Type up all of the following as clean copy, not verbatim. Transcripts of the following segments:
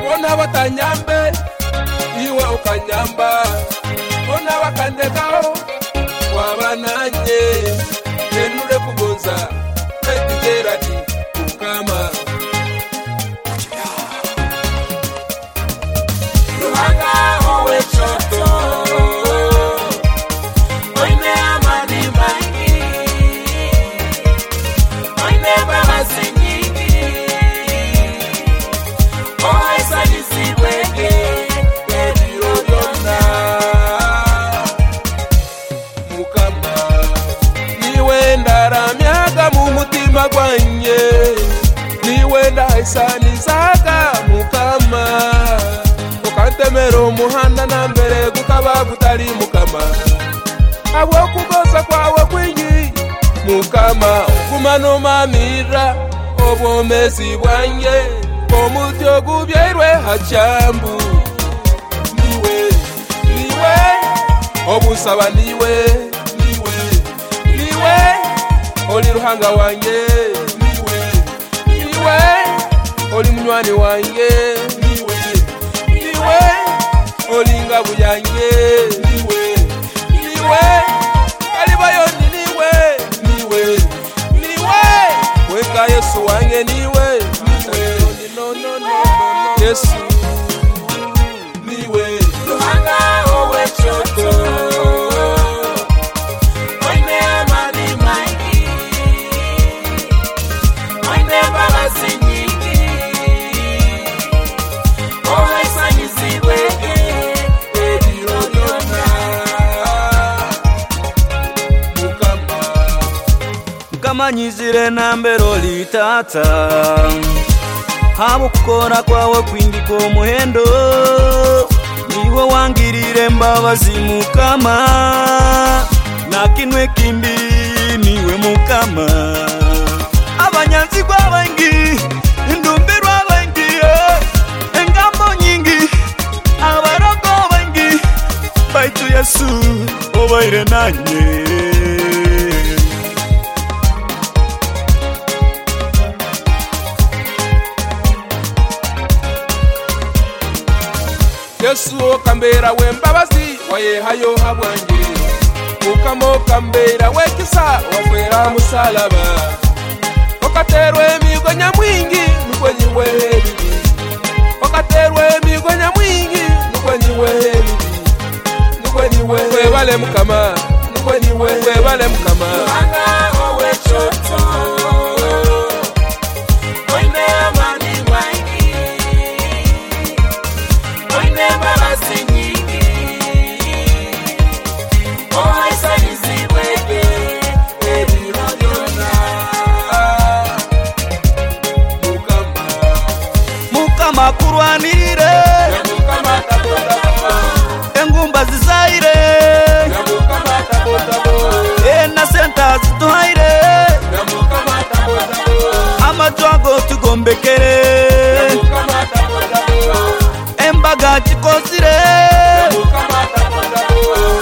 Ona batanyambe iwe ukanyamba, ona bakandekao wabananye nenure kugonza ekigerati ukama Ruhanga owe choto oine amani mangi oine babasi nyingi oisa nisiweke edirodona mukama niwe ndaramyaga mu mutima gwanye niwe ndaisanizaga mukama ukantemero muhanda na mbere gukaba gutari mukama abo kugoza kwawe kwingi mukama kumano mamira obomezi bwanye omutyo gubyerwe hachambu niwe obusaba niwe oli ruhanga wange niwe oli munywani wange niwe oli ngabu yange niwe kalibayoni niwe weka Yesu wange niwe Yesu niwe Ruhanga owe choto oine amani mangi oine babasi nyingi ohaisa nisiweke edirodona mukama nyizire nambero litata habo kukora kwawe kwingi ko muhendo niwe wangirire mbabazi mukama nakinwe kindi niwe mukama abanyanzi kwabangi indumbirwa bangi engambo nyingi abaroko bangi baitu Yesu obaire nanye Yesu okambera wembabazi wayehayo habwange ukamo okambera wekisa wafera musalaba okaterwe emigonya mwingi nukwenyiwe bibi okaterwe emigonya mwingi nukwenyiwe bibi nukwenyiwe webale mukama nukwenyiwe webale mukama Ruhanga owe choto oine amani wangi oine babasi nyingi ohaisa nisiweke edirodona mukama kurwanire mukama tabotabo engumba zizaire mukama tabotabo na senta zituhaire mukama tabotabo amajwago tugombekere mukama tabotabo embaga chikozire mukama tabotabo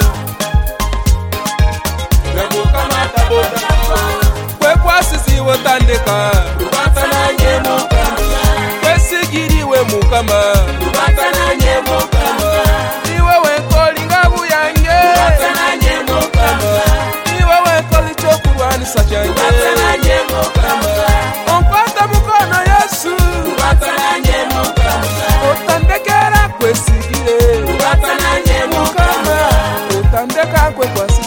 kwekwasisi wotandeka rubatananye mukama kwesigiriwe mukama rubatananye mukama niwe wenkoli ngabu yange rubatananye mukama niwe wenkoli chokurwanisa change rubatananye mukama ompata mukono Yesu rubatananye mukama otandekera kwesigire rubatananye mukama otandeka kwekwasisi